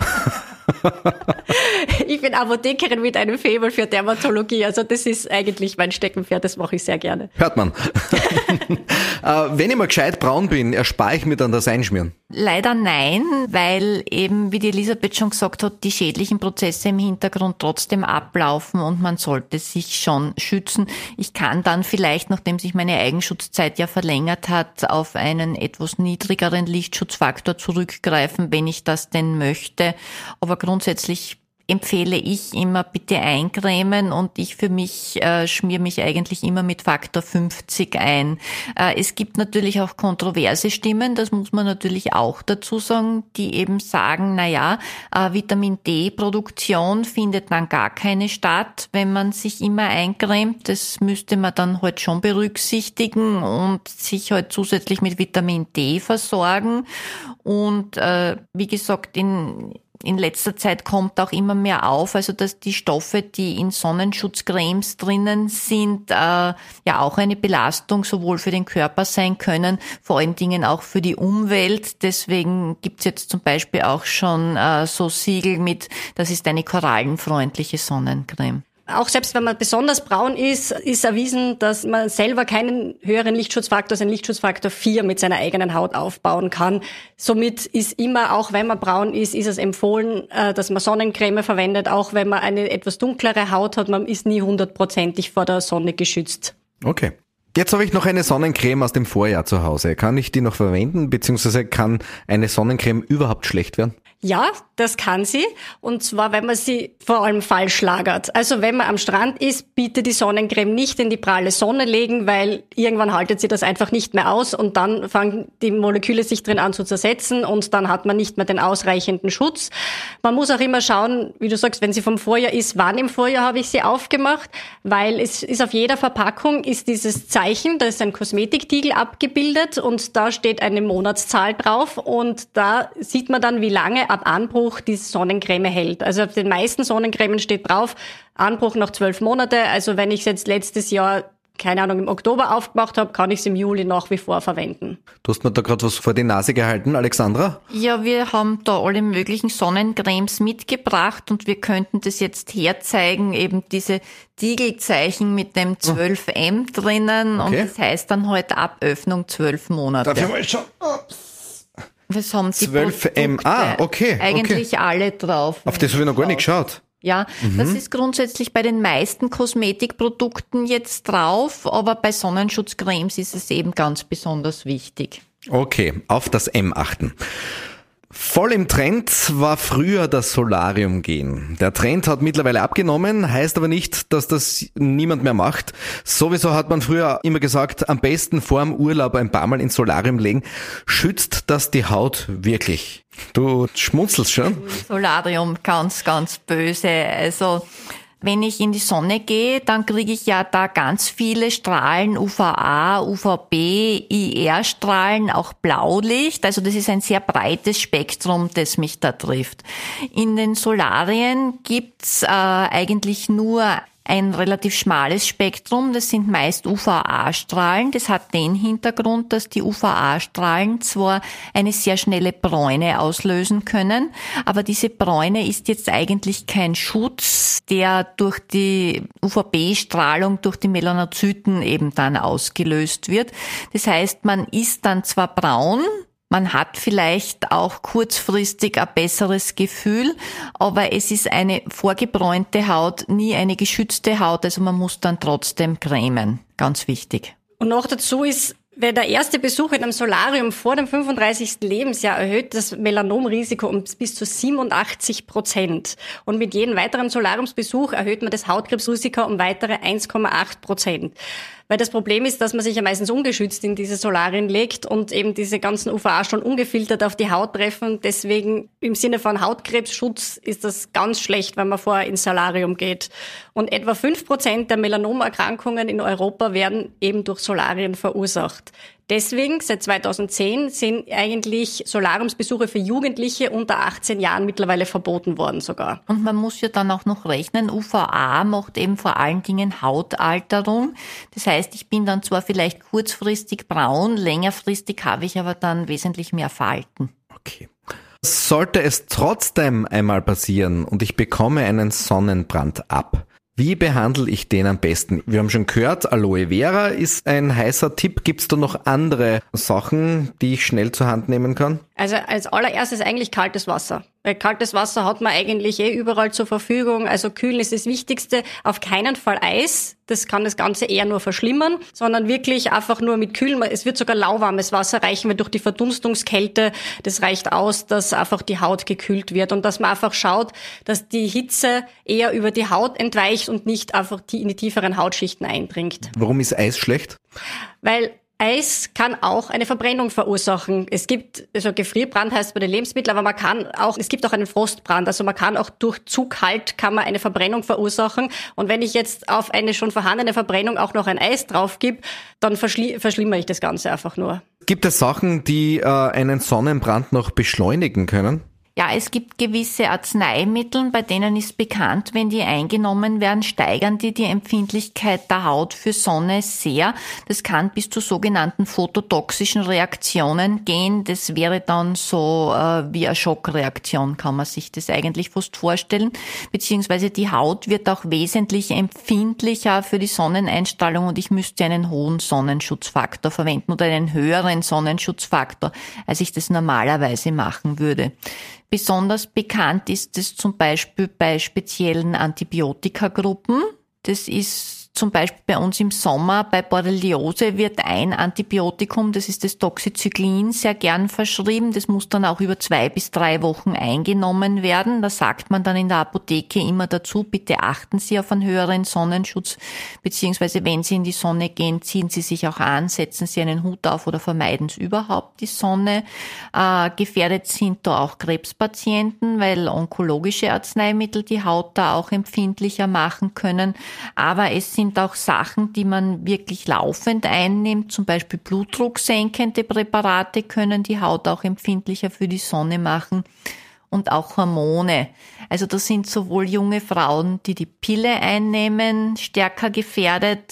Ich bin Apothekerin mit einem Faible für Dermatologie, also das ist eigentlich mein Steckenpferd, das mache ich sehr gerne. Hört man. Wenn ich mal gescheit braun bin, erspare ich mir dann das Einschmieren? Leider nein, weil eben, wie die Elisabeth schon gesagt hat, die schädlichen Prozesse im Hintergrund trotzdem ablaufen und man sollte sich schon schützen. Ich kann dann vielleicht, nachdem sich meine Eigenschutzzeit ja verlängert hat, auf einen etwas niedrigeren Lichtschutzfaktor zurückgreifen, wenn ich das denn möchte. Aber grundsätzlich empfehle ich immer, bitte eincremen, und ich für mich schmiere mich eigentlich immer mit Faktor 50 ein. Es gibt natürlich auch kontroverse Stimmen, das muss man natürlich auch dazu sagen, die eben sagen, Vitamin D-Produktion findet dann gar keine statt, wenn man sich immer eincremt. Das müsste man dann halt schon berücksichtigen und sich halt zusätzlich mit Vitamin D versorgen. Und wie gesagt, in letzter Zeit kommt auch immer mehr auf, also dass die Stoffe, die in Sonnenschutzcremes drinnen sind, auch eine Belastung sowohl für den Körper sein können, vor allen Dingen auch für die Umwelt. Deswegen gibt's jetzt zum Beispiel auch schon so Siegel mit, das ist eine korallenfreundliche Sonnencreme. Auch selbst wenn man besonders braun ist erwiesen, dass man selber keinen höheren Lichtschutzfaktor, also einen Lichtschutzfaktor 4 mit seiner eigenen Haut aufbauen kann. Somit ist immer, auch wenn man braun ist es empfohlen, dass man Sonnencreme verwendet. Auch wenn man eine etwas dunklere Haut hat, man ist nie 100%ig vor der Sonne geschützt. Okay. Jetzt habe ich noch eine Sonnencreme aus dem Vorjahr zu Hause. Kann ich die noch verwenden, beziehungsweise kann eine Sonnencreme überhaupt schlecht werden? Ja, das kann sie. Und zwar, wenn man sie vor allem falsch lagert. Also wenn man am Strand ist, bitte die Sonnencreme nicht in die pralle Sonne legen, weil irgendwann haltet sie das einfach nicht mehr aus und dann fangen die Moleküle sich drin an zu zersetzen und dann hat man nicht mehr den ausreichenden Schutz. Man muss auch immer schauen, wie du sagst, wenn sie vom Vorjahr ist, wann im Vorjahr habe ich sie aufgemacht, weil es ist auf jeder Verpackung ist dieses Zeichen, da ist ein Kosmetiktiegel abgebildet und da steht eine Monatszahl drauf und da sieht man dann, wie lange ab Anbruch diese Sonnencreme hält. Also auf den meisten Sonnencremen steht drauf, Anbruch nach 12 Monate. Also wenn ich es jetzt letztes Jahr, keine Ahnung, im Oktober aufgemacht habe, kann ich es im Juli nach wie vor verwenden. Du hast mir da gerade was vor die Nase gehalten, Alexandra? Ja, wir haben da alle möglichen Sonnencremes mitgebracht und wir könnten das jetzt herzeigen, eben diese Tiegelzeichen mit dem 12M drinnen. Okay. Und das heißt dann heute Aböffnung 12 Monate. Darf ich mal schauen? Das haben die 12M, okay. Eigentlich alle drauf. Auf das habe ich noch gar nicht geschaut. Ja, das ist grundsätzlich bei den meisten Kosmetikprodukten jetzt drauf, aber bei Sonnenschutzcremes ist es eben ganz besonders wichtig. Okay, auf das M achten. Voll im Trend war früher das Solarium gehen. Der Trend hat mittlerweile abgenommen, heißt aber nicht, dass das niemand mehr macht. Sowieso hat man früher immer gesagt, am besten vor dem Urlaub ein paar Mal ins Solarium legen. Schützt das die Haut wirklich? Du schmunzelst schon. Solarium, ganz, ganz böse. Also wenn ich in die Sonne gehe, dann kriege ich ja da ganz viele Strahlen, UVA, UVB, IR-Strahlen, auch Blaulicht. Also das ist ein sehr breites Spektrum, das mich da trifft. In den Solarien gibt's eigentlich nur ein relativ schmales Spektrum. Das sind meist UVA-Strahlen. Das hat den Hintergrund, dass die UVA-Strahlen zwar eine sehr schnelle Bräune auslösen können, aber diese Bräune ist jetzt eigentlich kein Schutz, der durch die UVB-Strahlung, durch die Melanozyten eben dann ausgelöst wird. Das heißt, man ist dann zwar braun, man hat vielleicht auch kurzfristig ein besseres Gefühl, aber es ist eine vorgebräunte Haut, nie eine geschützte Haut, also man muss dann trotzdem cremen. Ganz wichtig. Und noch dazu ist, wenn der erste Besuch in einem Solarium vor dem 35. Lebensjahr erhöht das Melanomrisiko um bis zu 87%. Und mit jedem weiteren Solariumsbesuch erhöht man das Hautkrebsrisiko um weitere 1,8%. Weil das Problem ist, dass man sich ja meistens ungeschützt in diese Solarien legt und eben diese ganzen UVA schon ungefiltert auf die Haut treffen. Deswegen im Sinne von Hautkrebsschutz ist das ganz schlecht, wenn man vorher ins Solarium geht. Und etwa 5% der Melanomerkrankungen in Europa werden eben durch Solarien verursacht. Deswegen, seit 2010, sind eigentlich Solariumsbesuche für Jugendliche unter 18 Jahren mittlerweile verboten worden sogar. Und man muss ja dann auch noch rechnen, UVA macht eben vor allen Dingen Hautalterung. Das heißt, ich bin dann zwar vielleicht kurzfristig braun, längerfristig habe ich aber dann wesentlich mehr Falten. Okay. Sollte es trotzdem einmal passieren und ich bekomme einen Sonnenbrand ab, wie behandle ich den am besten? Wir haben schon gehört, Aloe Vera ist ein heißer Tipp. Gibt es da noch andere Sachen, die ich schnell zur Hand nehmen kann? Also als allererstes eigentlich kaltes Wasser. Weil kaltes Wasser hat man eigentlich überall zur Verfügung. Also kühlen ist das Wichtigste. Auf keinen Fall Eis. Das kann das Ganze eher nur verschlimmern, sondern wirklich einfach nur mit kühlen. Es wird sogar lauwarmes Wasser reichen, weil durch die Verdunstungskälte, das reicht aus, dass einfach die Haut gekühlt wird und dass man einfach schaut, dass die Hitze eher über die Haut entweicht und nicht einfach in die tieferen Hautschichten eindringt. Warum ist Eis schlecht? Weil Eis kann auch eine Verbrennung verursachen. Es gibt, also Gefrierbrand heißt bei den Lebensmitteln, aber es gibt auch einen Frostbrand. Also man kann auch durch zu kalt kann man eine Verbrennung verursachen. Und wenn ich jetzt auf eine schon vorhandene Verbrennung auch noch ein Eis drauf gebe, dann verschlimmere ich das Ganze einfach nur. Gibt es Sachen, die einen Sonnenbrand noch beschleunigen können? Ja, es gibt gewisse Arzneimittel, bei denen ist bekannt, wenn die eingenommen werden, steigern die Empfindlichkeit der Haut für Sonne sehr. Das kann bis zu sogenannten phototoxischen Reaktionen gehen. Das wäre dann so wie eine Schockreaktion, kann man sich das eigentlich fast vorstellen. Beziehungsweise die Haut wird auch wesentlich empfindlicher für die Sonneneinstrahlung und ich müsste einen hohen Sonnenschutzfaktor verwenden oder einen höheren Sonnenschutzfaktor, als ich das normalerweise machen würde. Besonders bekannt ist es zum Beispiel bei speziellen Antibiotikagruppen. Das ist zum Beispiel bei uns im Sommer, bei Borreliose wird ein Antibiotikum, das ist das Doxycyclin, sehr gern verschrieben. Das muss dann auch über 2 bis 3 Wochen eingenommen werden. Da sagt man dann in der Apotheke immer dazu, bitte achten Sie auf einen höheren Sonnenschutz, beziehungsweise wenn Sie in die Sonne gehen, ziehen Sie sich auch an, setzen Sie einen Hut auf oder vermeiden Sie überhaupt die Sonne. Gefährdet sind da auch Krebspatienten, weil onkologische Arzneimittel die Haut da auch empfindlicher machen können. Aber es sind auch Sachen, die man wirklich laufend einnimmt, zum Beispiel blutdrucksenkende Präparate können die Haut auch empfindlicher für die Sonne machen und auch Hormone. Also das sind sowohl junge Frauen, die die Pille einnehmen, stärker gefährdet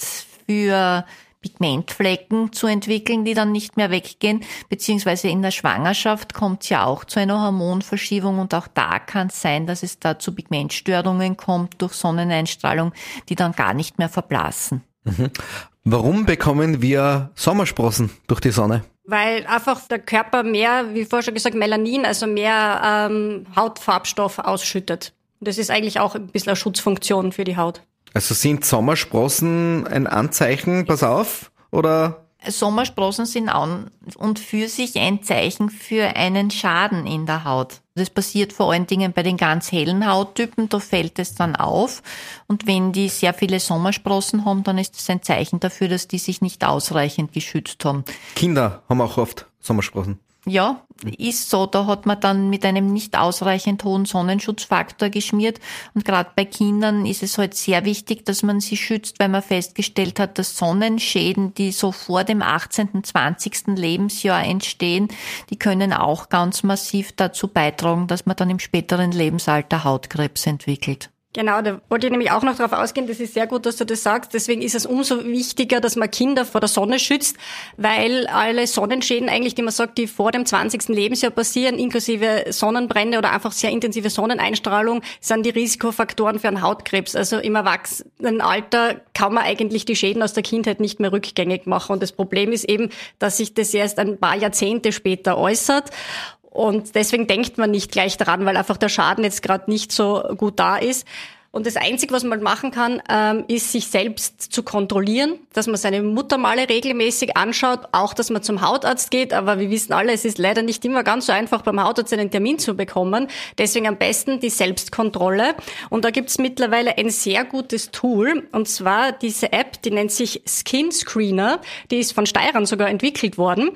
für Pigmentflecken zu entwickeln, die dann nicht mehr weggehen, beziehungsweise in der Schwangerschaft kommt es ja auch zu einer Hormonverschiebung und auch da kann es sein, dass es da zu Pigmentstörungen kommt durch Sonneneinstrahlung, die dann gar nicht mehr verblassen. Mhm. Warum bekommen wir Sommersprossen durch die Sonne? Weil einfach der Körper mehr, wie vorher schon gesagt, Melanin, also mehr Hautfarbstoff ausschüttet. Das ist eigentlich auch ein bisschen eine Schutzfunktion für die Haut. Also sind Sommersprossen ein Anzeichen, pass auf, oder? Sommersprossen sind an und für sich ein Zeichen für einen Schaden in der Haut. Das passiert vor allen Dingen bei den ganz hellen Hauttypen, da fällt es dann auf. Und wenn die sehr viele Sommersprossen haben, dann ist das ein Zeichen dafür, dass die sich nicht ausreichend geschützt haben. Kinder haben auch oft Sommersprossen. Ja, ist so. Da hat man dann mit einem nicht ausreichend hohen Sonnenschutzfaktor geschmiert. Und gerade bei Kindern ist es halt sehr wichtig, dass man sie schützt, weil man festgestellt hat, dass Sonnenschäden, die so vor dem 18., 20. Lebensjahr entstehen, die können auch ganz massiv dazu beitragen, dass man dann im späteren Lebensalter Hautkrebs entwickelt. Genau, da wollte ich nämlich auch noch drauf ausgehen, das ist sehr gut, dass du das sagst. Deswegen ist es umso wichtiger, dass man Kinder vor der Sonne schützt, weil alle Sonnenschäden eigentlich, die man sagt, die vor dem 20. Lebensjahr passieren, inklusive Sonnenbrände oder einfach sehr intensive Sonneneinstrahlung, sind die Risikofaktoren für einen Hautkrebs. Also im Erwachsenenalter kann man eigentlich die Schäden aus der Kindheit nicht mehr rückgängig machen. Und das Problem ist eben, dass sich das erst ein paar Jahrzehnte später äußert. Und deswegen denkt man nicht gleich daran, weil einfach der Schaden jetzt gerade nicht so gut da ist. Und das Einzige, was man machen kann, ist, sich selbst zu kontrollieren, dass man seine Muttermale regelmäßig anschaut, auch, dass man zum Hautarzt geht. Aber wir wissen alle, es ist leider nicht immer ganz so einfach, beim Hautarzt einen Termin zu bekommen. Deswegen am besten die Selbstkontrolle. Und da gibt's mittlerweile ein sehr gutes Tool. Und zwar diese App, die nennt sich Skin Screener. Die ist von Steirern sogar entwickelt worden.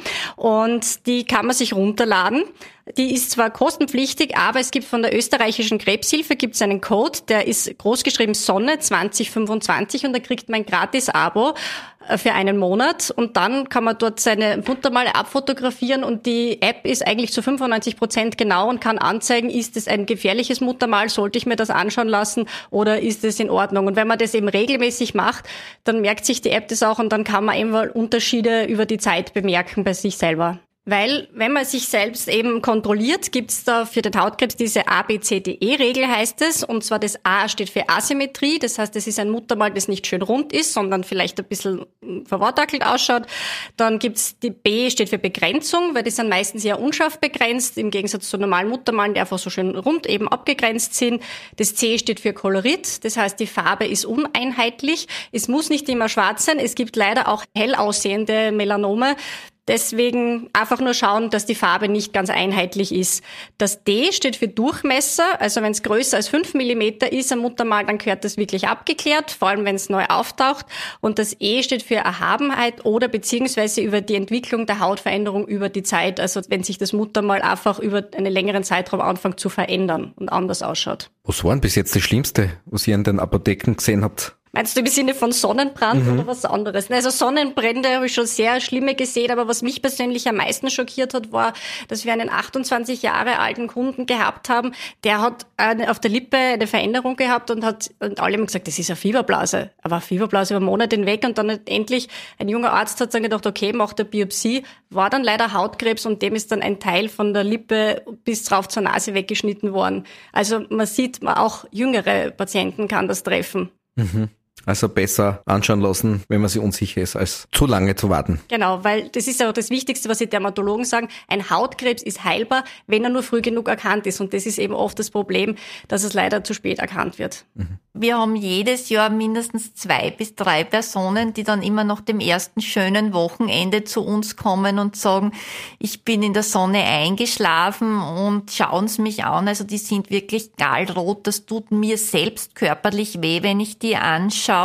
Und die kann man sich runterladen. Die ist zwar kostenpflichtig, aber es gibt von der österreichischen Krebshilfe gibt's einen Code, der ist großgeschrieben Sonne 2025 und da kriegt man ein Gratis-Abo für einen Monat und dann kann man dort seine Muttermale abfotografieren und die App ist eigentlich zu 95% genau und kann anzeigen, ist es ein gefährliches Muttermal, sollte ich mir das anschauen lassen oder ist es in Ordnung? Und wenn man das eben regelmäßig macht, dann merkt sich die App das auch und dann kann man eben Unterschiede über die Zeit bemerken bei sich selber. Weil, wenn man sich selbst eben kontrolliert, gibt's da für den Hautkrebs diese ABCDE-Regel, heißt es. Und zwar das A steht für Asymmetrie. Das heißt, es ist ein Muttermal, das nicht schön rund ist, sondern vielleicht ein bisschen verwortakelt ausschaut. Dann gibt's die B steht für Begrenzung, weil die sind meistens eher unscharf begrenzt, im Gegensatz zu normalen Muttermalen, die einfach so schön rund eben abgegrenzt sind. Das C steht für Kolorit. Das heißt, die Farbe ist uneinheitlich. Es muss nicht immer schwarz sein. Es gibt leider auch hell aussehende Melanome. Deswegen einfach nur schauen, dass die Farbe nicht ganz einheitlich ist. Das D steht für Durchmesser, also wenn es größer als 5 Millimeter ist am Muttermal, dann gehört das wirklich abgeklärt, vor allem wenn es neu auftaucht. Und das E steht für Erhabenheit oder beziehungsweise über die Entwicklung der Hautveränderung über die Zeit, also wenn sich das Muttermal einfach über einen längeren Zeitraum anfängt zu verändern und anders ausschaut. Was war denn bis jetzt das Schlimmste, was ihr in den Apotheken gesehen habt? Meinst du im Sinne von Sonnenbrand oder was anderes? Also Sonnenbrände habe ich schon sehr schlimme gesehen, aber was mich persönlich am meisten schockiert hat, war, dass wir einen 28 Jahre alten Kunden gehabt haben, der hat auf der Lippe eine Veränderung gehabt und alle haben gesagt, das ist eine Fieberblase. Aber Fieberblase über Monate hinweg und dann endlich ein junger Arzt hat dann gedacht, okay, macht eine Biopsie, war dann leider Hautkrebs und dem ist dann ein Teil von der Lippe bis drauf zur Nase weggeschnitten worden. Also man sieht, auch jüngere Patienten kann das treffen. Mhm. Also besser anschauen lassen, wenn man sich unsicher ist, als zu lange zu warten. Genau, weil das ist ja auch das Wichtigste, was die Dermatologen sagen. Ein Hautkrebs ist heilbar, wenn er nur früh genug erkannt ist. Und das ist eben oft das Problem, dass es leider zu spät erkannt wird. Wir haben jedes Jahr mindestens 2 bis 3 Personen, die dann immer nach dem ersten schönen Wochenende zu uns kommen und sagen, ich bin in der Sonne eingeschlafen und schauen Sie mich an. Also die sind wirklich gallrot. Das tut mir selbst körperlich weh, wenn ich die anschaue.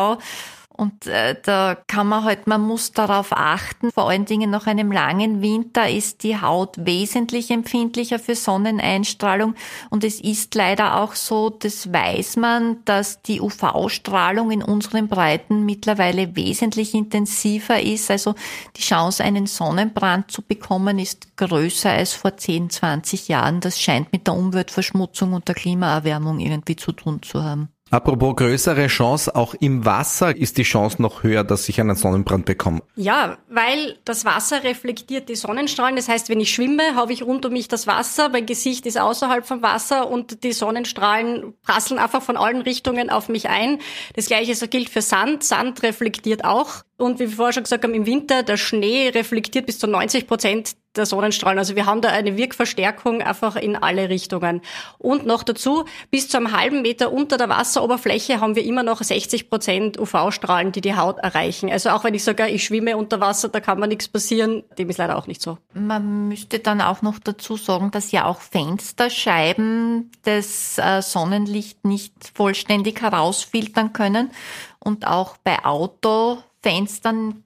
Und da kann man muss darauf achten, vor allen Dingen nach einem langen Winter ist die Haut wesentlich empfindlicher für Sonneneinstrahlung und es ist leider auch so, das weiß man, dass die UV-Strahlung in unseren Breiten mittlerweile wesentlich intensiver ist, also die Chance, einen Sonnenbrand zu bekommen, ist größer als vor 10, 20 Jahren. Das scheint mit der Umweltverschmutzung und der Klimaerwärmung irgendwie zu tun zu haben. Apropos größere Chance, auch im Wasser ist die Chance noch höher, dass ich einen Sonnenbrand bekomme. Ja, weil das Wasser reflektiert die Sonnenstrahlen. Das heißt, wenn ich schwimme, habe ich rund um mich das Wasser, mein Gesicht ist außerhalb vom Wasser und die Sonnenstrahlen prasseln einfach von allen Richtungen auf mich ein. Das Gleiche gilt für Sand. Sand reflektiert auch. Und wie wir vorher schon gesagt haben, im Winter, der Schnee reflektiert bis zu 90% der Sonnenstrahlen. Also wir haben da eine Wirkverstärkung einfach in alle Richtungen. Und noch dazu, bis zu einem halben Meter unter der Wasseroberfläche haben wir immer noch 60% UV-Strahlen, die die Haut erreichen. Also auch wenn ich sage, ich schwimme unter Wasser, da kann mir nichts passieren, dem ist leider auch nicht so. Man müsste dann auch noch dazu sagen, dass ja auch Fensterscheiben das Sonnenlicht nicht vollständig herausfiltern können. Und auch bei Autofenstern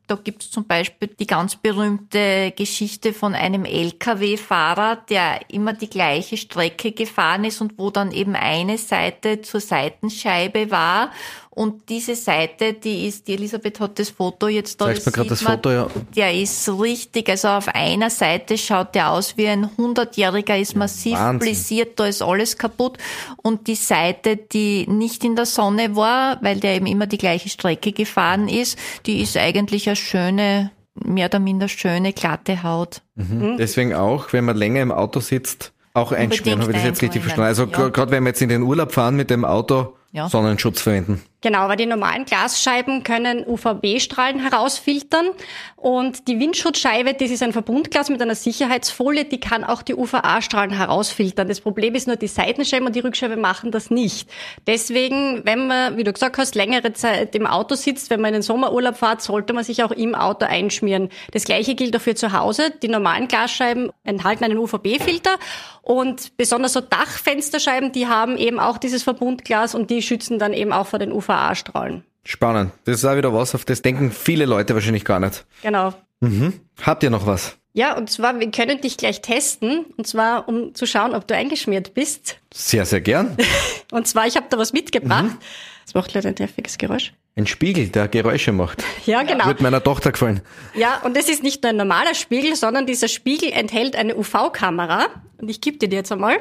Da gibt's zum Beispiel die ganz berühmte Geschichte von einem LKW-Fahrer, der immer die gleiche Strecke gefahren ist und wo dann eben eine Seite zur Seitenscheibe war. Und diese Seite, die Elisabeth hat das Foto jetzt da. Zeigst mir gerade das Foto, ja. Der ist richtig, also auf einer Seite schaut der aus wie ein 100-Jähriger, ist massiv blessiert, da ist alles kaputt. Und die Seite, die nicht in der Sonne war, weil der eben immer die gleiche Strecke gefahren ist, die ist eigentlich eine schöne, mehr oder minder schöne, glatte Haut. Deswegen auch, wenn man länger im Auto sitzt, auch einschmieren, habe ich das jetzt richtig verstanden. Also gerade wenn wir jetzt in den Urlaub fahren mit dem Auto, Sonnenschutz verwenden. Genau, weil die normalen Glasscheiben können UVB-Strahlen herausfiltern und die Windschutzscheibe, das ist ein Verbundglas mit einer Sicherheitsfolie, die kann auch die UVA-Strahlen herausfiltern. Das Problem ist nur, die Seitenscheiben und die Rückscheibe machen das nicht. Deswegen, wenn man, wie du gesagt hast, längere Zeit im Auto sitzt, wenn man in den Sommerurlaub fährt, sollte man sich auch im Auto einschmieren. Das Gleiche gilt auch für zu Hause. Die normalen Glasscheiben enthalten einen UVB-Filter und besonders so Dachfensterscheiben, die haben eben auch dieses Verbundglas und die schützen dann eben auch vor den UVA-Strahlen. Spannend. Das ist auch wieder was, auf das denken viele Leute wahrscheinlich gar nicht. Genau. Habt ihr noch was? Ja, und zwar, wir können dich gleich testen, und zwar, um zu schauen, ob du eingeschmiert bist. Sehr, sehr gern. Und zwar, ich habe da was mitgebracht. Das macht leider ein nerviges Geräusch. Ein Spiegel, der Geräusche macht. Ja, genau. Wird meiner Tochter gefallen. Ja, und das ist nicht nur ein normaler Spiegel, sondern dieser Spiegel enthält eine UV-Kamera. Und ich gebe dir die jetzt einmal.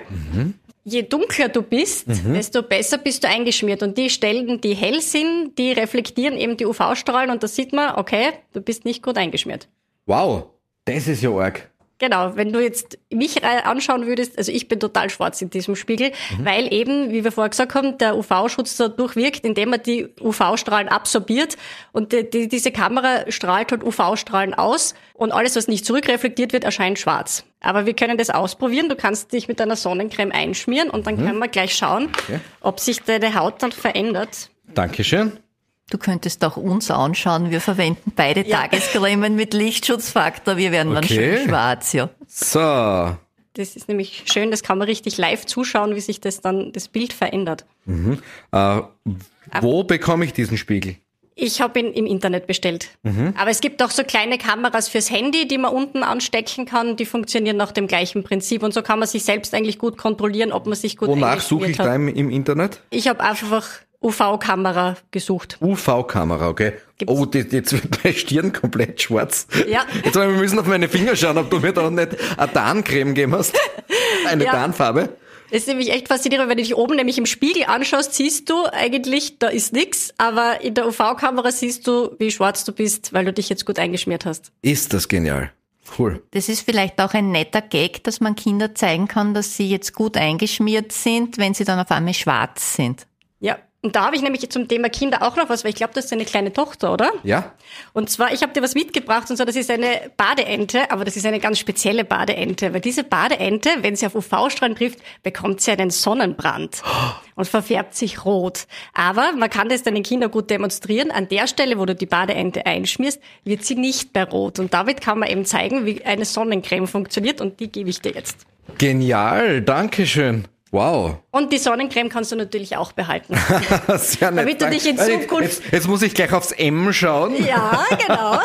Je dunkler du bist, desto besser bist du eingeschmiert. Und die Stellen, die hell sind, die reflektieren eben die UV-Strahlen. Und da sieht man, okay, du bist nicht gut eingeschmiert. Wow, das ist ja arg. Genau, wenn du jetzt mich anschauen würdest, also ich bin total schwarz in diesem Spiegel, weil eben, wie wir vorher gesagt haben, der UV-Schutz dadurch wirkt, indem er die UV-Strahlen absorbiert und diese Kamera strahlt halt UV-Strahlen aus und alles, was nicht zurückreflektiert wird, erscheint schwarz. Aber wir können das ausprobieren, du kannst dich mit einer Sonnencreme einschmieren und dann können wir gleich schauen, ob sich deine Haut dann verändert. Dankeschön. Du könntest auch uns anschauen. Wir verwenden beide Tagescremen mit Lichtschutzfaktor. Wir werden dann schön schwarz, So. Das ist nämlich schön, das kann man richtig live zuschauen, wie sich das Bild verändert. Wo bekomme ich diesen Spiegel? Ich habe ihn im Internet bestellt. Aber es gibt auch so kleine Kameras fürs Handy, die man unten anstecken kann. Die funktionieren nach dem gleichen Prinzip. Und so kann man sich selbst eigentlich gut kontrollieren, ob man sich gut Wonach suche ich da im Internet? Ich habe einfach UV-Kamera gesucht. UV-Kamera, okay. Oh, jetzt wird meine Stirn komplett schwarz. Ja. Jetzt wir müssen auf meine Finger schauen, ob du mir da nicht eine Tarncreme gegeben hast. Eine Tarnfarbe. Das ist nämlich echt faszinierend, wenn du dich oben nämlich im Spiegel anschaust, siehst du eigentlich, da ist nix, aber in der UV-Kamera siehst du, wie schwarz du bist, weil du dich jetzt gut eingeschmiert hast. Ist das genial. Cool. Das ist vielleicht auch ein netter Gag, dass man Kinder zeigen kann, dass sie jetzt gut eingeschmiert sind, wenn sie dann auf einmal schwarz sind. Ja. Und da habe ich nämlich zum Thema Kinder auch noch was, weil ich glaube, das ist eine kleine Tochter, oder? Ja. Und zwar, ich habe dir was mitgebracht, und zwar, das ist eine Badeente, aber das ist eine ganz spezielle Badeente, weil diese Badeente, wenn sie auf UV-Strahlen trifft, bekommt sie einen Sonnenbrand und verfärbt sich rot. Aber man kann das deinen Kindern gut demonstrieren. An der Stelle, wo du die Badeente einschmierst, wird sie nicht mehr rot. Und damit kann man eben zeigen, wie eine Sonnencreme funktioniert, und die gebe ich dir jetzt. Genial, Dankeschön. Wow. Und die Sonnencreme kannst du natürlich auch behalten. Sehr nett. Damit du dich in Zukunft... Jetzt muss ich gleich aufs M schauen. Ja, genau.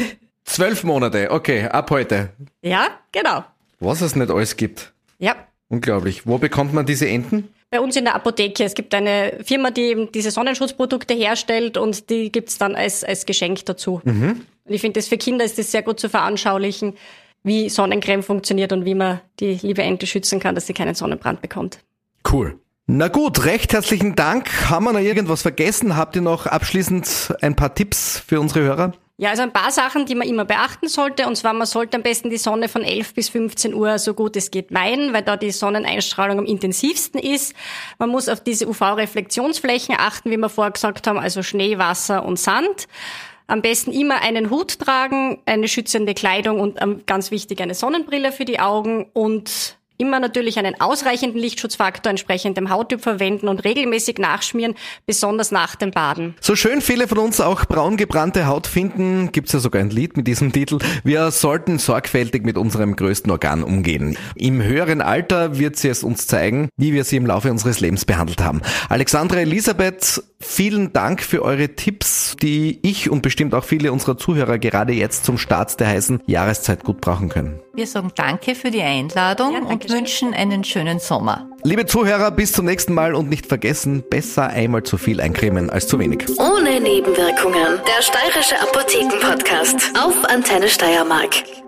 12 Monate, okay, ab heute. Ja, genau. Was es nicht alles gibt. Ja. Unglaublich. Wo bekommt man diese Enten? Bei uns in der Apotheke. Es gibt eine Firma, die eben diese Sonnenschutzprodukte herstellt, und die gibt's dann als Geschenk dazu. Und ich finde, das für Kinder ist das sehr gut zu veranschaulichen, wie Sonnencreme funktioniert und wie man die liebe Ente schützen kann, dass sie keinen Sonnenbrand bekommt. Cool. Na gut, recht herzlichen Dank. Haben wir noch irgendwas vergessen? Habt ihr noch abschließend ein paar Tipps für unsere Hörer? Ja, also ein paar Sachen, die man immer beachten sollte. Und zwar, man sollte am besten die Sonne von 11 bis 15 Uhr so gut es geht meiden, weil da die Sonneneinstrahlung am intensivsten ist. Man muss auf diese UV-Reflexionsflächen achten, wie wir vorher gesagt haben, also Schnee, Wasser und Sand. Am besten immer einen Hut tragen, eine schützende Kleidung und ganz wichtig eine Sonnenbrille für die Augen und immer natürlich einen ausreichenden Lichtschutzfaktor entsprechend dem Hauttyp verwenden und regelmäßig nachschmieren, besonders nach dem Baden. So schön viele von uns auch braun gebrannte Haut finden, gibt's ja sogar ein Lied mit diesem Titel. Wir sollten sorgfältig mit unserem größten Organ umgehen. Im höheren Alter wird sie es uns zeigen, wie wir sie im Laufe unseres Lebens behandelt haben. Alexandra Elisabeth, Vielen Dank für eure Tipps, die ich und bestimmt auch viele unserer Zuhörer gerade jetzt zum Start der heißen Jahreszeit gut brauchen können. Wir sagen danke für die Einladung und wünschen einen schönen Sommer. Liebe Zuhörer, bis zum nächsten Mal und nicht vergessen, besser einmal zu viel eincremen als zu wenig. Ohne Nebenwirkungen. Der Steirische Apotheken-Podcast auf Antenne Steiermark.